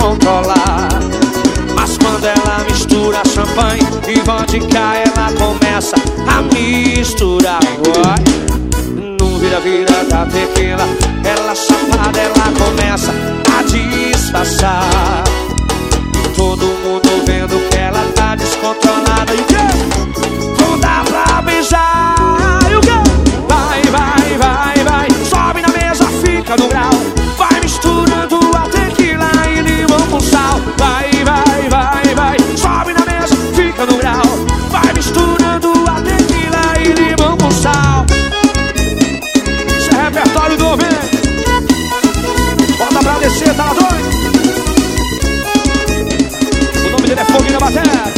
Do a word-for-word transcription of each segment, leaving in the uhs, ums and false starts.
controlar. Mas quando ela mistura champanhe e vodka, ela começa a misturar. Não vira-vira da tequila, ela chapada, ela começa a disfarçar. E todo mundo vendo que ela tá descontrolada. E o quê? Não dá pra beijar. E o quê? Vai, vai, vai, vai. Sobe na mesa, fica no grau. Vai misturando a tequila e limão com sal. Vai, vai, vai, vai. Sobe na mesa, fica no grau. Vai misturando a tequila e limão com sal. Isso é repertório do ouvinte. Bota pra descer, tá doido? O nome dele é Foguinho na bateria.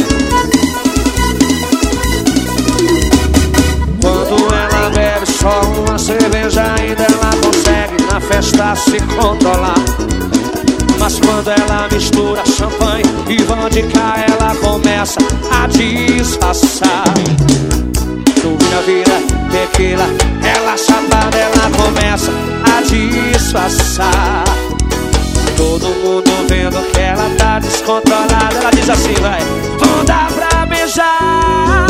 Quando ela bebe só uma cerveja, ainda ela consegue na festa se controlar. Mas quando ela mistura champanhe e vodka, ela começa a disfarçar. No vira-vira, tequila, ela chapada, ela começa a disfarçar. Todo mundo vendo que ela tá descontrolada. Ela diz assim, vai: não dá pra beijar.